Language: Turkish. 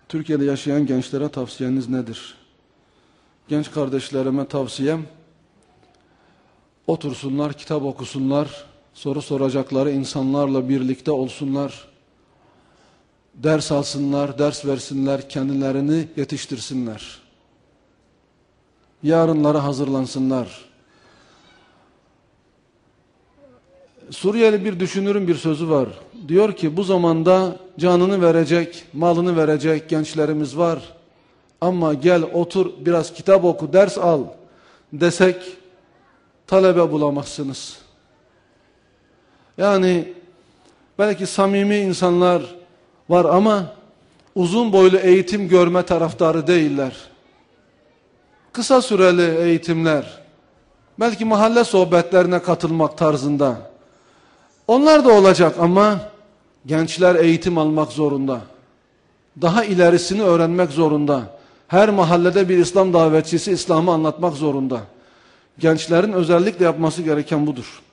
Türkiye'de yaşayan gençlere tavsiyeniz nedir? Genç kardeşlerime tavsiyem, otursunlar, kitap okusunlar, soru soracakları insanlarla birlikte olsunlar, ders alsınlar, ders versinler, kendilerini yetiştirsinler. Yarınlara hazırlansınlar. Suriyeli bir düşünürün bir sözü var. Diyor ki bu zamanda canını verecek, malını verecek gençlerimiz var. Ama gel otur biraz kitap oku, ders al desek talebe bulamazsınız. Yani belki samimi insanlar var ama uzun boylu eğitim görme taraftarı değiller. Kısa süreli eğitimler, belki mahalle sohbetlerine katılmak tarzında. Onlar da olacak ama gençler eğitim almak zorunda. Daha ilerisini öğrenmek zorunda. Her mahallede bir İslam davetçisi İslam'ı anlatmak zorunda. Gençlerin özellikle yapması gereken budur.